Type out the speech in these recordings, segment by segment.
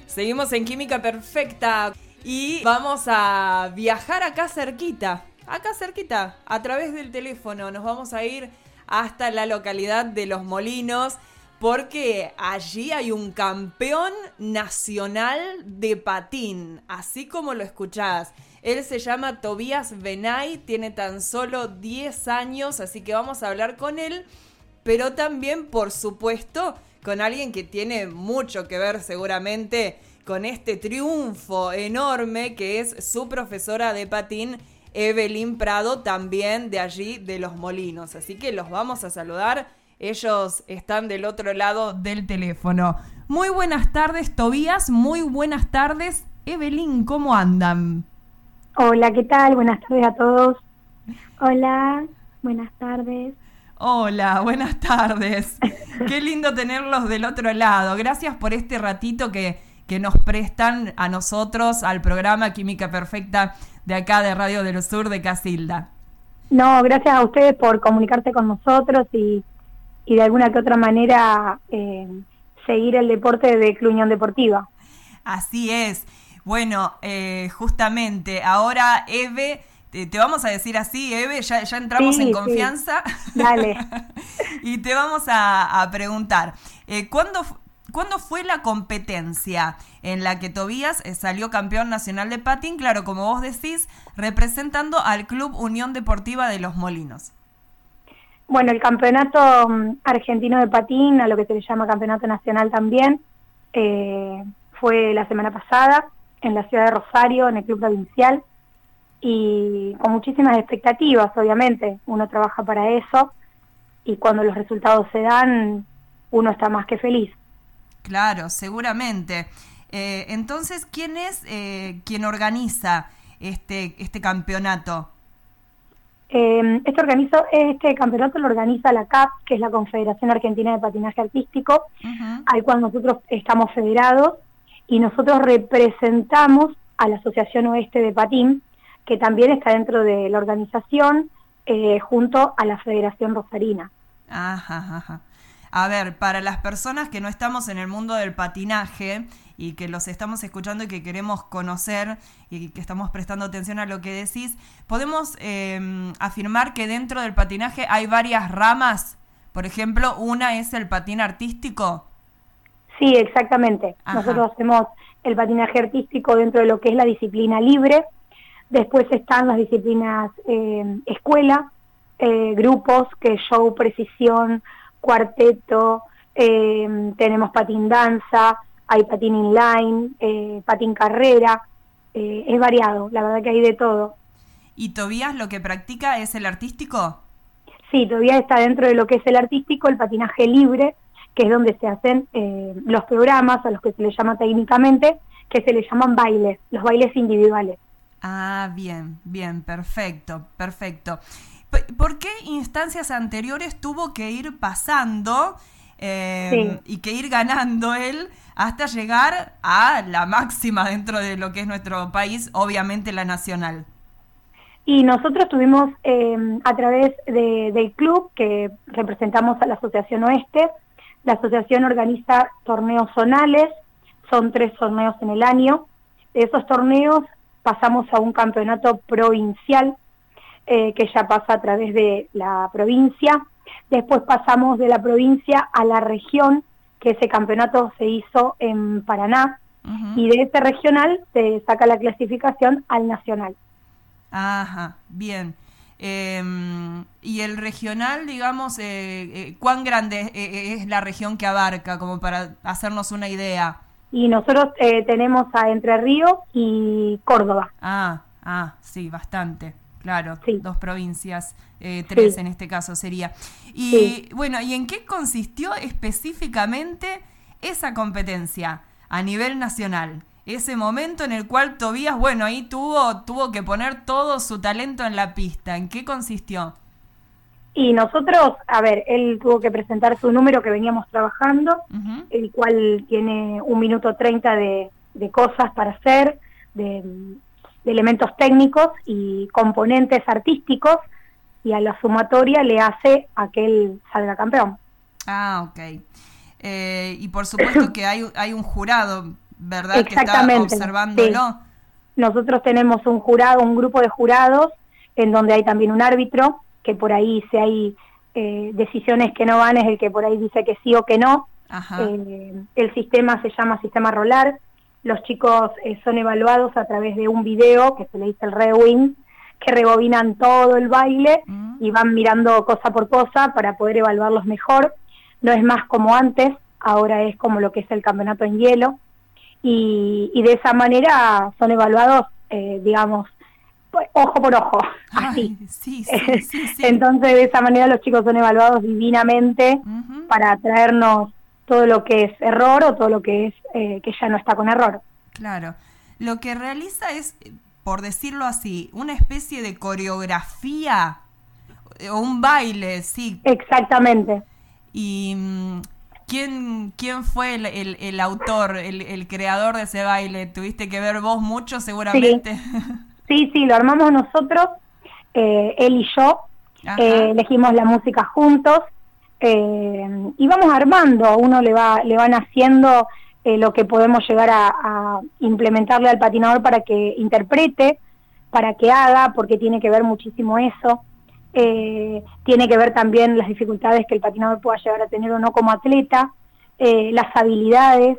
Seguimos en Química Perfecta y vamos a viajar acá cerquita, a través del teléfono. Nos vamos a ir hasta la localidad de Los Molinos porque allí hay un campeón nacional de patín, así como lo escuchás. Él se llama Tobías Benay, tiene tan solo 10 años, así que vamos a hablar con él, pero también, por supuesto, con alguien que tiene mucho que ver seguramente con este triunfo enorme que es su profesora de patín, Evelyn Prado, también de allí de Los Molinos. Así que los vamos a saludar. Ellos están del otro lado del teléfono. Muy buenas tardes, Tobías. Muy buenas tardes, Evelyn. ¿Cómo andan? Hola, ¿qué tal? Buenas tardes a todos. Hola, buenas tardes. Hola, buenas tardes. Qué lindo tenerlos del otro lado. Gracias por este ratito que nos prestan a nosotros, al programa Química Perfecta de acá de Radio del Sur de Casilda. No, gracias a ustedes por comunicarse con nosotros y de alguna que otra manera seguir el deporte de Club Unión Deportiva. Así es. Bueno, justamente ahora, Eve, te vamos a decir así, Eve, ya entramos en confianza. Sí. Dale. Y te vamos a preguntar, ¿cuándo fue la competencia en la que Tobías salió campeón nacional de patín? Claro, como vos decís, representando al Club Unión Deportiva de Los Molinos. Bueno, el campeonato argentino de patín, a lo que se le llama campeonato nacional también, fue la semana pasada en la ciudad de Rosario, en el Club Provincial, y con muchísimas expectativas, obviamente. Uno trabaja para eso, y cuando los resultados se dan, uno está más que feliz. Claro, seguramente. Entonces, ¿quién es quien organiza este campeonato? Este campeonato lo organiza la CAP, que es la Confederación Argentina de Patinaje Artístico, al cual nosotros estamos federados, y nosotros representamos a la Asociación Oeste de Patín, que también está dentro de la organización, junto a la Federación Rosarina. Ajá. A ver, para las personas que no estamos en el mundo del patinaje y que los estamos escuchando y que queremos conocer y que estamos prestando atención a lo que decís, ¿podemos afirmar que dentro del patinaje hay varias ramas? Por ejemplo, una es el patín artístico. Sí, exactamente. Ajá. Nosotros hacemos el patinaje artístico dentro de lo que es la disciplina libre. Después están las disciplinas escuela, grupos, que es show, precisión, cuarteto, tenemos patín danza, hay patín inline, patín carrera, es variado, la verdad que hay de todo. ¿Y Tobías lo que practica es el artístico? Sí, Tobías está dentro de lo que es el artístico, el patinaje libre, que es donde se hacen los programas, a los que se les llama técnicamente, que se les llaman bailes, los bailes individuales. Ah, bien, perfecto. ¿Por qué instancias anteriores tuvo que ir pasando y que ir ganando él hasta llegar a la máxima dentro de lo que es nuestro país, obviamente la nacional? Y nosotros tuvimos a través del club, que representamos a la Asociación Oeste, la asociación organiza torneos zonales, son 3 torneos en el año. De esos torneos pasamos a un campeonato provincial, que ya pasa a través de la provincia. Después pasamos de la provincia a la región, que ese campeonato se hizo en Paraná, y de ese regional se saca la clasificación al nacional. Ajá, bien. Y el regional, digamos, ¿cuán grande es la región que abarca, como para hacernos una idea? Y nosotros tenemos a Entre Ríos y Córdoba. Sí, bastante. Claro, sí. 2 provincias, 3 sí. En este caso sería. Y sí. Bueno, ¿y en qué consistió específicamente esa competencia a nivel nacional? Ese momento en el cual Tobías, bueno, ahí tuvo que poner todo su talento en la pista. ¿En qué consistió? Y nosotros, a ver, él tuvo que presentar su número que veníamos trabajando, el cual tiene 1 minuto 30 de cosas para hacer, de elementos técnicos y componentes artísticos, y a la sumatoria le hace a que él salga campeón. Ok. Y por supuesto que hay un jurado ¿verdad? Que está observándolo. Sí. Nosotros tenemos un grupo de jurados, en donde hay también un árbitro, que por ahí si hay decisiones que no van es el que por ahí dice que sí o que no. El sistema se llama sistema Rolar. Los chicos son evaluados a través de un video que se le dice el rewind, que rebobinan todo el baile y van mirando cosa por cosa para poder evaluarlos mejor. No es más como antes, ahora es como lo que es el campeonato en hielo, y de esa manera son evaluados, digamos, ojo por ojo, así. Ay, sí. Entonces de esa manera los chicos son evaluados divinamente para traernos todo lo que es error o todo lo que es que ya no está con error. Claro. Lo que realiza es, por decirlo así, una especie de coreografía o un baile, sí. Exactamente. Y ¿quién fue el autor, el creador de ese baile? ¿Tuviste que ver vos mucho seguramente? Sí, lo armamos nosotros, él y yo, elegimos la música juntos, y vamos armando, uno le van haciendo lo que podemos llegar a implementarle al patinador para que interprete, para que haga, porque tiene que ver muchísimo eso. Tiene que ver también las dificultades que el patinador pueda llegar a tener o no como atleta, las habilidades,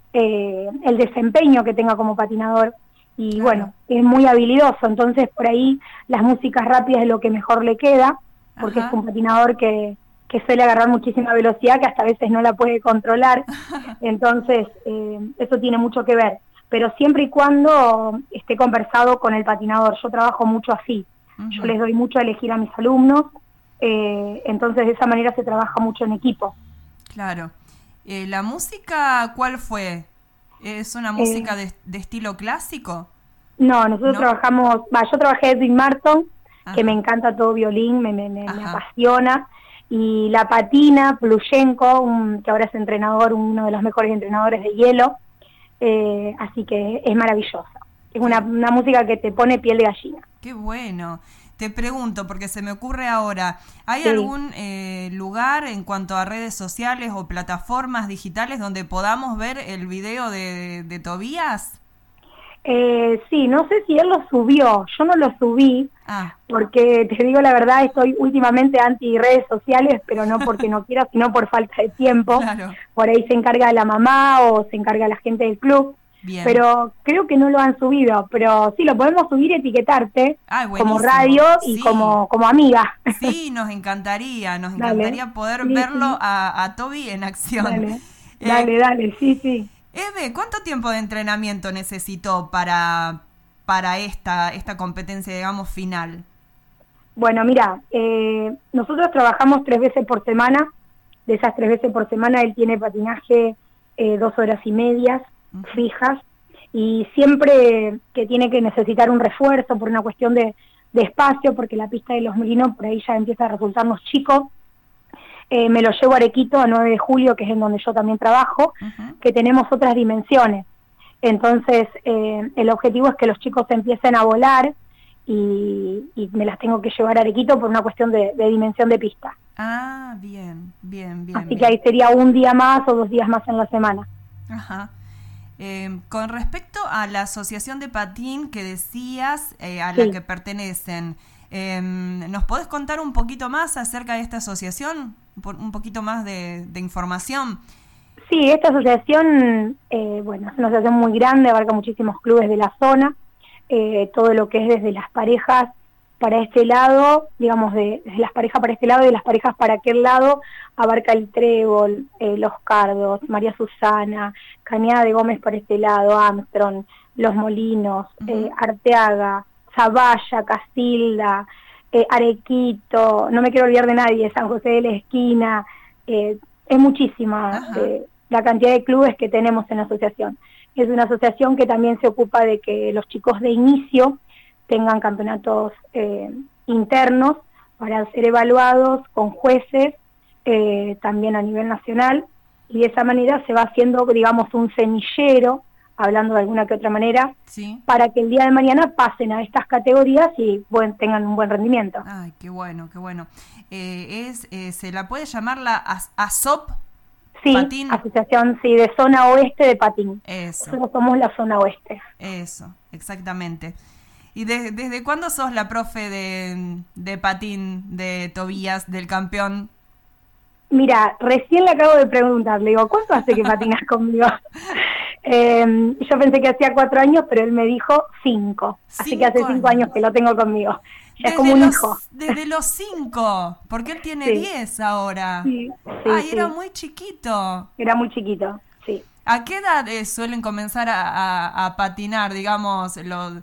el desempeño que tenga como patinador, y bueno, es muy habilidoso, entonces por ahí las músicas rápidas es lo que mejor le queda, porque es un patinador que suele agarrar muchísima velocidad, que hasta a veces no la puede controlar, entonces eso tiene mucho que ver, pero siempre y cuando esté conversado con el patinador. Yo trabajo mucho así. Yo les doy mucho a elegir a mis alumnos, entonces de esa manera se trabaja mucho en equipo. Claro. ¿La música cuál fue? ¿Es una música de estilo clásico? No, nosotros trabajamos, yo trabajé Edwin Martin, que me encanta todo violín, me apasiona, y la patina, Plushenko, que ahora es entrenador, uno de los mejores entrenadores de hielo, así que es maravillosa. Es una música que te pone piel de gallina. Qué bueno. Te pregunto, porque se me ocurre ahora, ¿hay algún lugar en cuanto a redes sociales o plataformas digitales donde podamos ver el video de Tobías? Sí, no sé si él lo subió, yo no lo subí, porque te digo la verdad, estoy últimamente anti redes sociales, pero no porque no quiera, sino por falta de tiempo. Claro. Por ahí se encarga la mamá o se encarga la gente del club. Bien. Pero creo que no lo han subido, pero sí, lo podemos subir y etiquetarte como radio y como amiga. Sí, nos encantaría poder verlo a Toby en acción. Dale, sí. Eve, ¿cuánto tiempo de entrenamiento necesitó para esta competencia, digamos, final? Bueno, mira, nosotros trabajamos 3 veces por semana. De esas 3 veces por semana él tiene patinaje 2 horas y media fijas, y siempre que tiene que necesitar un refuerzo por una cuestión de espacio, porque la pista de Los Molinos por ahí ya empieza a resultarnos chicos, me lo llevo a Arequito, a 9 de julio, que es en donde yo también trabajo, que tenemos otras dimensiones. Entonces, el objetivo es que los chicos empiecen a volar, y me las tengo que llevar a Arequito por una cuestión de dimensión de pista. Ah, bien. Así que ahí sería un día más o 2 días más en la semana. Ajá. Con respecto a la asociación de patín que decías, a la que pertenecen, ¿nos podés contar un poquito más acerca de esta asociación? Un poquito más de información. Sí, esta asociación, es una asociación muy grande, abarca muchísimos clubes de la zona, todo lo que es desde las parejas para este lado, digamos, desde las parejas para este lado y de las parejas para aquel lado, abarca el Trébol, Los Cardos, María Susana, Cañada de Gómez para este lado, Armstrong, Los Molinos, Arteaga, Zavalla, Casilda, Arequito, no me quiero olvidar de nadie, San José de la Esquina, es muchísima la cantidad de clubes que tenemos en la asociación. Es una asociación que también se ocupa de que los chicos de inicio tengan campeonatos internos para ser evaluados con jueces, también a nivel nacional, y de esa manera se va haciendo, digamos, un semillero, hablando de alguna que otra manera, para que el día de mañana pasen a estas categorías y tengan un buen rendimiento. Ay, qué bueno. ¿Se la puede llamar la ASOP? Sí, Patín. asociación, sí, de zona oeste de patín. Eso, Nosotros somos la zona oeste. eso, exactamente. ¿Y desde cuándo sos la profe de patín de Tobías, del campeón? Mira, recién le acabo de preguntar, le digo, ¿cuánto hace que patinas conmigo? Yo pensé que hacía 4 años, pero él me dijo 5. Así que hace 5 años que lo tengo conmigo. Ya es como un hijo. Desde los 5, porque él tiene Sí, 10 ahora. sí, Ay, era sí. muy chiquito. Era muy chiquito, sí. ¿A qué edad suelen comenzar a patinar, digamos,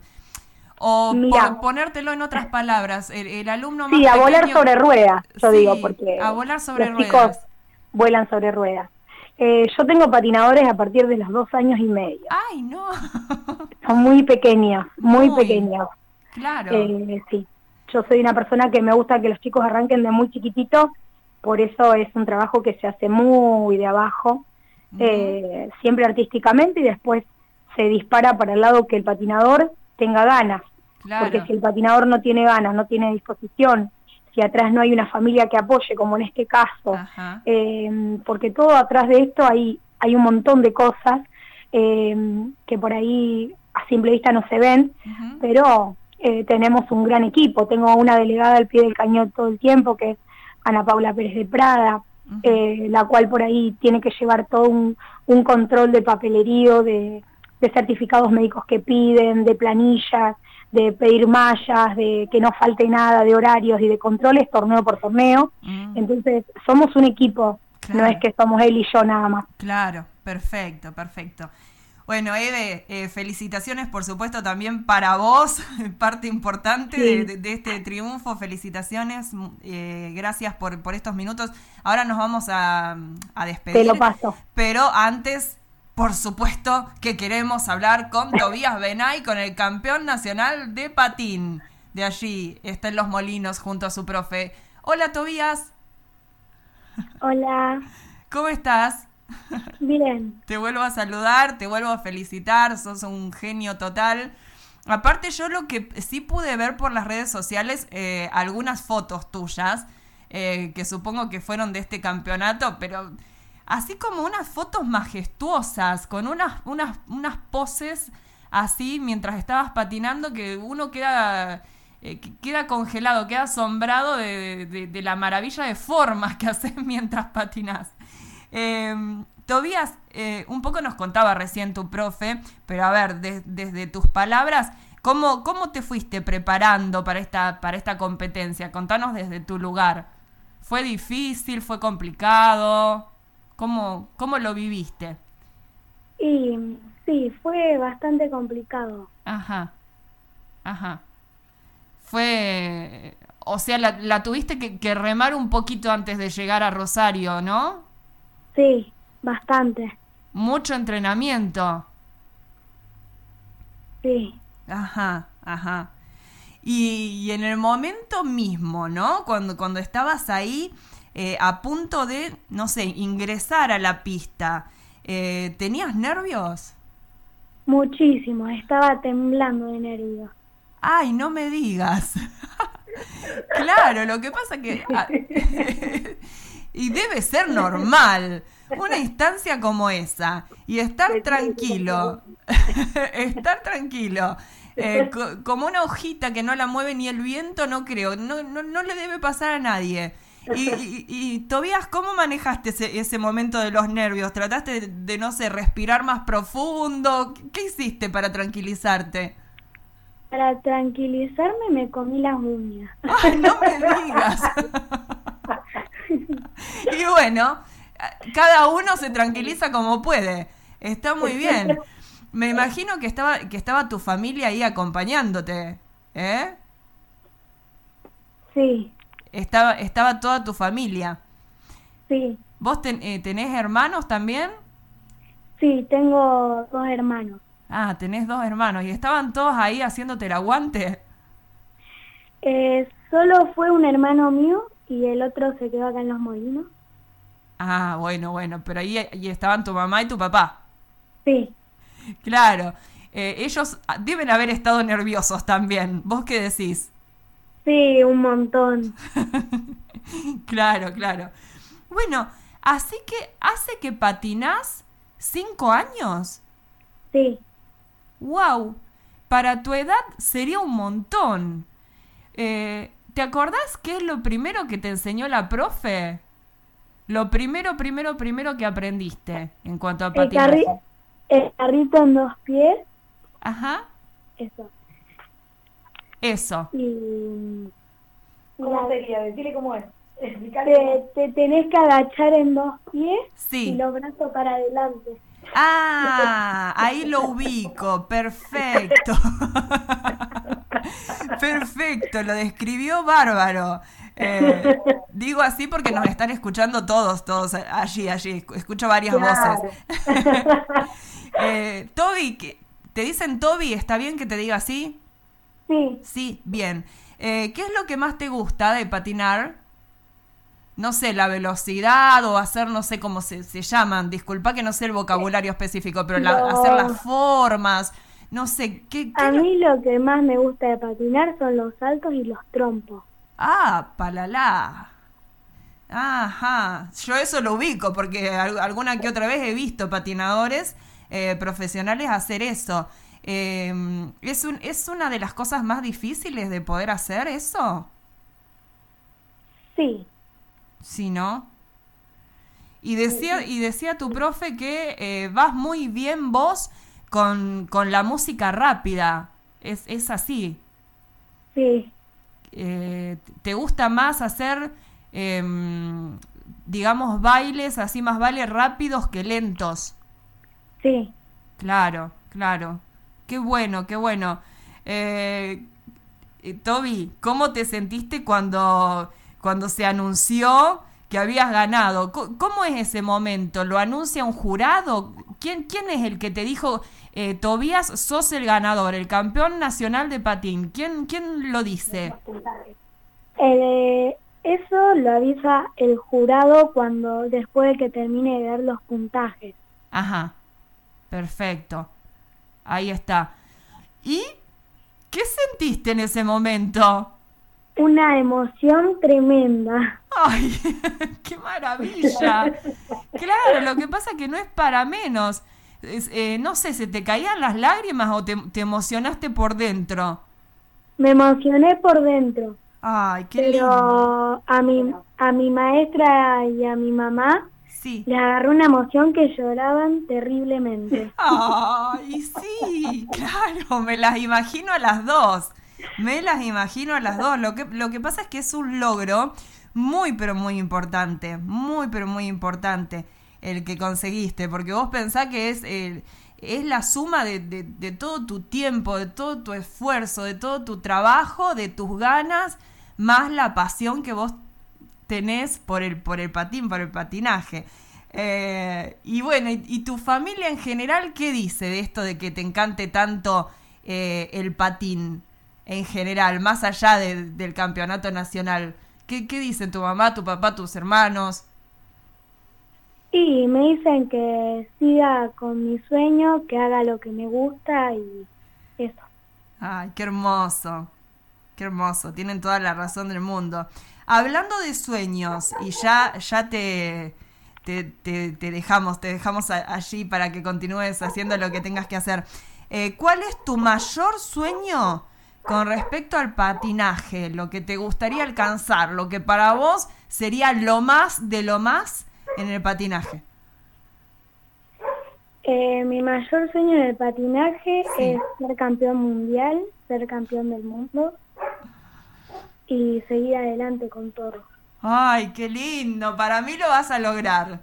o Mira, por ponértelo en otras palabras, el alumno más sí, a volar pequeño? sobre ruedas, yo digo, Sí, a porque volar sobre los chicos ruedas. vuelan sobre ruedas. Yo tengo patinadores a partir de los 2 años y medio. Ay, no. Son muy pequeños, muy Muy, pequeños. claro. Sí, yo soy una persona que me gusta que los chicos arranquen de muy chiquititos, por eso es un trabajo que se hace muy de abajo, Ujú, siempre artísticamente, y después se dispara para el lado que el patinador tenga ganas, porque claro. si el patinador no tiene ganas, no tiene disposición, si atrás no hay una familia que apoye, como en este caso, Ajá. porque todo atrás de esto hay un montón de cosas que por ahí a simple vista no se ven, Ujú, pero tenemos un gran equipo. Tengo una delegada al pie del cañón todo el tiempo, que es Ana Paula Pérez de Prada, ujú. la cual por ahí tiene que llevar todo un control de papelerío, de certificados médicos que piden, de planillas, de pedir mallas, de que no falte nada, de horarios y de controles, torneo por torneo. Mm, Entonces, somos un equipo, no es claro. que somos él y yo nada más. Claro, perfecto, perfecto. Bueno, Eve, felicitaciones por supuesto también para vos, parte importante Sí, de este triunfo, felicitaciones, gracias por estos minutos. Ahora nos vamos a te lo despedir, paso. pero antes, por supuesto, que queremos hablar con Tobías Benay, con el campeón nacional de patín. De allí, está en Los Molinos junto a su profe. Hola Tobías, Hola, ¿cómo estás? bien. Te vuelvo a saludar, te vuelvo a felicitar, sos un genio total. Aparte yo lo que sí pude ver por las redes sociales, algunas fotos tuyas, que supongo que fueron de este campeonato, pero así como unas fotos majestuosas, con unas poses así mientras estabas patinando que uno queda congelado, queda asombrado de la maravilla de formas que haces mientras patinas. Eh, Tobías, un poco nos contaba recién tu profe, pero a ver, desde tus palabras, ¿cómo te fuiste preparando para esta competencia? Contanos desde tu lugar. ¿Fue difícil? ¿Fue complicado? ¿Cómo lo viviste? Y sí, fue bastante complicado. Ajá, ajá. O sea, la tuviste que remar un poquito antes de llegar a Rosario, ¿no? Sí, bastante. Mucho entrenamiento. Sí, Ajá, ajá. Y en el momento mismo, ¿no? Cuando estabas ahí a punto de, no sé, ingresar a la pista, ¿tenías nervios? muchísimo. Estaba temblando de nervios. Ay, no me digas. Claro, lo que pasa que... y debe ser normal. Una instancia como esa. Y estar tranquilo. Estar tranquilo. Como una hojita que no la mueve ni el viento, no creo. No le debe pasar a nadie. Y Tobías, ¿cómo manejaste ese momento de los nervios? ¿Trataste de, no sé, respirar más profundo? ¿Qué hiciste para tranquilizarte? Para tranquilizarme me comí las uñas. ¡Ay, no me digas! Y bueno, cada uno se tranquiliza como puede. Está muy bien. Me imagino que estaba tu familia ahí acompañándote, ¿eh? Sí, Estaba toda tu familia. sí, ¿Vos tenés hermanos también? sí, tengo 2 hermanos. Ah, tenés 2 hermanos. ¿Y estaban todos ahí haciéndote el aguante? Solo fue un hermano mío y el otro se quedó acá en Los Molinos. Ah, bueno, pero ahí estaban tu mamá y tu papá. Sí, Claro. Ellos deben haber estado nerviosos también. ¿Vos qué decís? sí, un montón. Claro, claro. Bueno, Así que hace que patinás 5 años. Sí. ¡Wow! Para tu edad sería un montón. ¿Te acordás qué es lo primero que te enseñó la profe? Lo primero que aprendiste en cuanto a patinaje. El carrito en 2 pies, Ajá, eso. eso. Y ¿Cómo sería? Decirle cómo es. Explicarle. te tenés que agachar en 2 pies y Sí. los brazos para adelante. Ah, ahí lo ubico. Perfecto. Perfecto, lo describió bárbaro. Digo así porque nos están escuchando todos allí. Escucho varias Claro. voces. Toby, ¿te dicen Toby? ¿Está bien que te diga así? Sí. Sí, bien. ¿Qué es lo que más te gusta de patinar? No sé, la velocidad o hacer, no sé cómo se llaman. Disculpa que no sé el vocabulario específico, pero hacer las formas. No sé, ¿qué A mí lo que más me gusta de patinar son los saltos y los trompos. Ah, palala. Ajá. Yo eso lo ubico porque alguna que otra vez he visto patinadores profesionales hacer eso. ¿Es una de las cosas más difíciles de poder hacer eso? Sí. Sí, ¿no? Y decía tu profe que vas muy bien vos con la música rápida. Es así. Sí. ¿Te gusta más hacer, digamos, bailes, así más bailes rápidos que lentos? Sí. Claro, claro. Qué bueno, qué bueno. Toby, ¿cómo te sentiste cuando se anunció que habías ganado? ¿Cómo es ese momento? ¿Lo anuncia un jurado? ¿Quién es el que te dijo, Tobías, sos el ganador, el campeón nacional de patín? ¿Quién lo dice? Eso lo avisa el jurado después de que termine de ver los puntajes. Ajá, perfecto. Ahí está. ¿Y qué sentiste en ese momento? Una emoción tremenda. ¡Ay, qué maravilla! Claro, lo que pasa es que no es para menos. No sé, ¿se te caían las lágrimas o te emocionaste por dentro? Me emocioné por dentro, ¡Ay, qué lindo! pero a mi maestra y a mi mamá Sí. les agarró una emoción que lloraban terriblemente. ¡Ay, sí! Claro, me las imagino a las dos. Me las imagino a las dos. Lo que pasa es que es un logro muy, pero muy importante. Muy, pero muy importante el que conseguiste. Porque vos pensás que es la suma de todo tu tiempo, de todo tu esfuerzo, de todo tu trabajo, de tus ganas, más la pasión que vos tenés por el patín, por el patinaje. Y bueno, y tu familia en general, ¿qué dice de esto de que te encante tanto el patín en general, más allá del campeonato nacional? ¿Qué dicen tu mamá, tu papá, tus hermanos? Y me dicen que siga con mi sueño, que haga lo que me gusta y eso. Ay, qué hermoso, tienen toda la razón del mundo. Hablando de sueños, y ya te dejamos allí para que continúes haciendo lo que tengas que hacer. ¿Cuál es tu mayor sueño con respecto al patinaje? Lo que te gustaría alcanzar, lo que para vos sería lo más de lo más en el patinaje. Mi mayor sueño en el patinaje Sí. es ser campeón mundial, ser campeón del mundo y seguir adelante con todo. Ay, qué lindo. Para mí lo vas a lograr.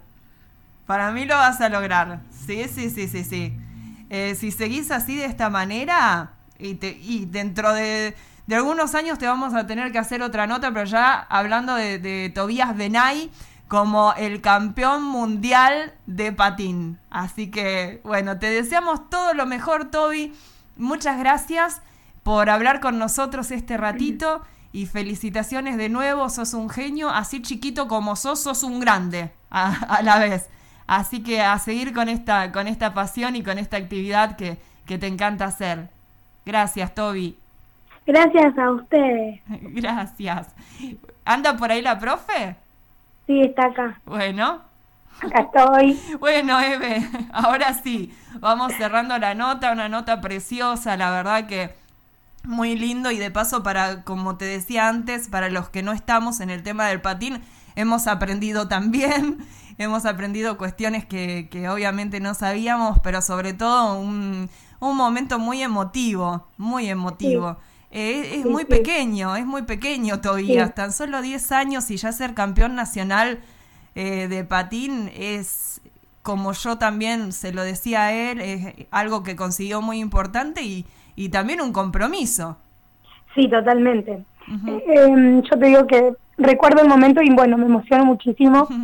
Sí. Si seguís así de esta manera y dentro de algunos años te vamos a tener que hacer otra nota, pero ya hablando de Tobías Benay como el campeón mundial de patín. Así que, bueno, te deseamos todo lo mejor, Toby. Muchas gracias por hablar con nosotros este ratito y felicitaciones de nuevo. Sos un genio, así chiquito como sos un grande a la vez. Así que a seguir con esta pasión y con esta actividad que te encanta hacer. Gracias, Toby. Gracias a ustedes. Gracias. ¿Anda por ahí la profe? Sí, está acá. Bueno, Acá estoy. Bueno, Eve, ahora sí, vamos cerrando la nota, una nota preciosa, la verdad que muy lindo, y de paso, para, como te decía antes, para los que no estamos en el tema del patín, hemos aprendido también, hemos aprendido cuestiones que obviamente no sabíamos, pero sobre todo un momento muy emotivo, muy emotivo. Sí. Es Sí, muy sí. pequeño Tobías, Sí. tan solo 10 años y ya ser campeón nacional de patín es, como yo también se lo decía a él, es algo que consiguió muy importante y también un compromiso. Sí, totalmente. Ujú. Yo te digo que recuerdo el momento y bueno, me emociono muchísimo.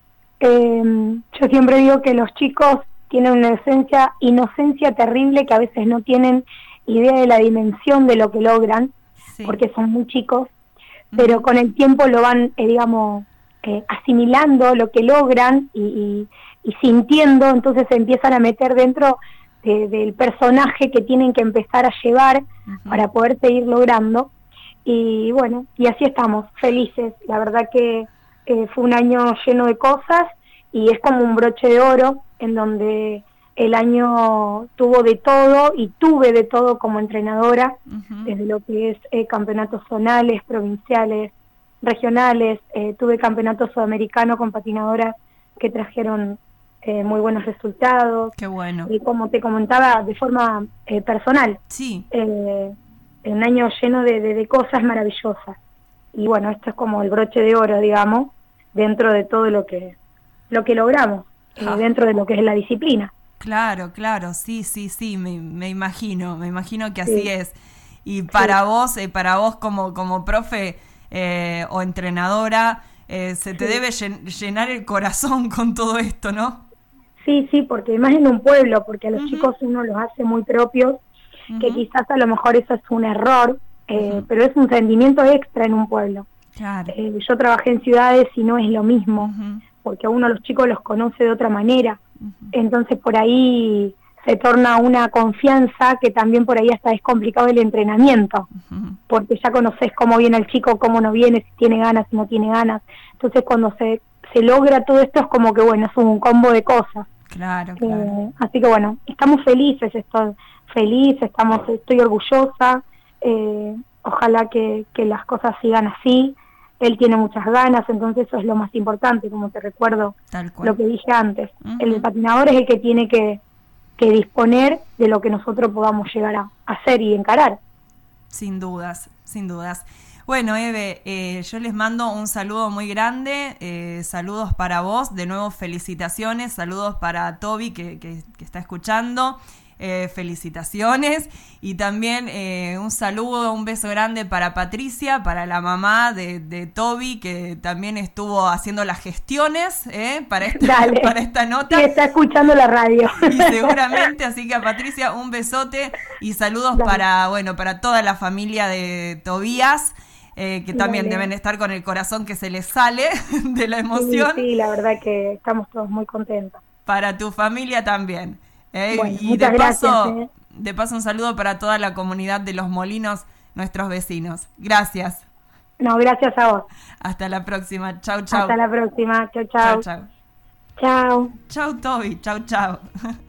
Yo siempre digo que los chicos tienen una inocencia terrible, que a veces no tienen idea de la dimensión de lo que logran, Sí. porque son muy chicos, pero con el tiempo lo van, digamos, asimilando lo que logran y sintiendo, entonces se empiezan a meter dentro del personaje que tienen que empezar a llevar para poder seguir logrando. Y bueno, y así estamos, felices. La verdad que fue un año lleno de cosas y es como un broche de oro en donde el año tuvo de todo y tuve de todo como entrenadora, desde lo que es campeonatos zonales, provinciales, regionales, tuve campeonato sudamericano con patinadoras que trajeron muy buenos resultados, Qué bueno. y como te comentaba, de forma personal, Sí. un año lleno de cosas maravillosas. Y bueno, esto es como el broche de oro, digamos, dentro de todo lo que logramos, dentro de lo que es la disciplina. Claro, claro, sí, me imagino que así Sí. es. Y para vos como profe o entrenadora, se te debe llenar el corazón con todo esto, ¿no? Sí, sí, porque más en un pueblo, porque a los chicos uno los hace muy propios, que quizás a lo mejor eso es un error, pero es un rendimiento extra en un pueblo. Claro. Yo trabajé en ciudades y no es lo mismo, porque a uno los chicos los conoce de otra manera, entonces por ahí se torna una confianza que también por ahí hasta es complicado el entrenamiento, porque ya conoces cómo viene el chico, cómo no viene, si tiene ganas, si no tiene ganas. Entonces cuando se logra todo esto es como que bueno, es un combo de cosas. Claro. Así que bueno, estamos felices, estoy orgullosa, ojalá que las cosas sigan así. Él tiene muchas ganas, entonces eso es lo más importante, como te recuerdo Tal cual. lo que dije antes. El patinador es el que tiene que disponer de lo que nosotros podamos llegar a hacer y encarar. Sin dudas. Bueno, Eve, yo les mando un saludo muy grande, saludos para vos, de nuevo felicitaciones, saludos para Toby que está escuchando, felicitaciones, y también un saludo, un beso grande para Patricia, para la mamá de Toby, que también estuvo haciendo las gestiones para esta nota. Sí, está escuchando la radio. Y seguramente, así que a Patricia un besote y saludos para toda la familia de Tobías, que también deben estar con el corazón que se les sale de la emoción. Sí, la verdad que estamos todos muy contentos. Para tu familia también. Bueno, y muchas gracias. De paso un saludo para toda la comunidad de Los Molinos, nuestros vecinos. Gracias. No, gracias a vos. Hasta la próxima. Chau. Hasta la próxima. Chau. Chau. Chau, Toby. Chau.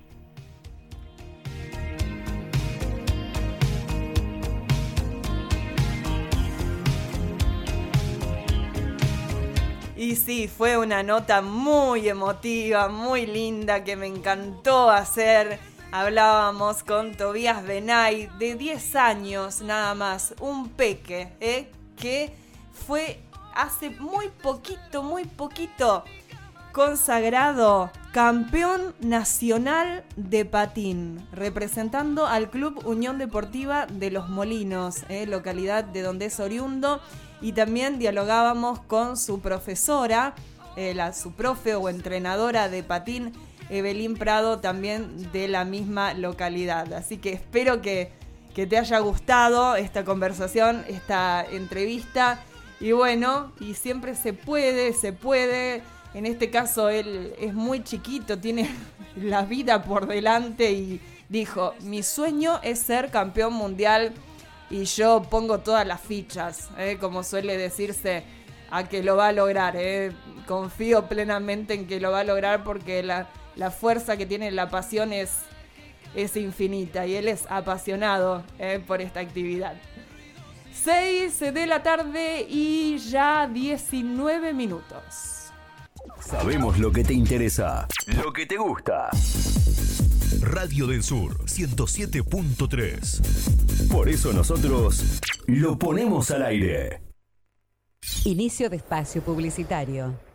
Y sí, fue una nota muy emotiva, muy linda, que me encantó hacer. Hablábamos con Tobías Benay, de 10 años nada más, un peque, que fue hace muy poquito consagrado campeón nacional de patín, representando al Club Unión Deportiva de Los Molinos, localidad de donde es oriundo. Y también dialogábamos con su profesora, su profe o entrenadora de patín, Evelyn Prado, también de la misma localidad. Así que espero que te haya gustado esta conversación, esta entrevista. Y bueno, y siempre se puede. En este caso él es muy chiquito, tiene la vida por delante y dijo, mi sueño es ser campeón mundial. Y yo pongo todas las fichas, como suele decirse, a que lo va a lograr. confío plenamente en que lo va a lograr porque la fuerza que tiene la pasión es infinita y él es apasionado por esta actividad. 6 de la tarde y ya 19 minutos. Sabemos lo que te interesa, lo que te gusta. Radio del Sur 107.3. Por eso nosotros lo ponemos al aire. Inicio de espacio publicitario.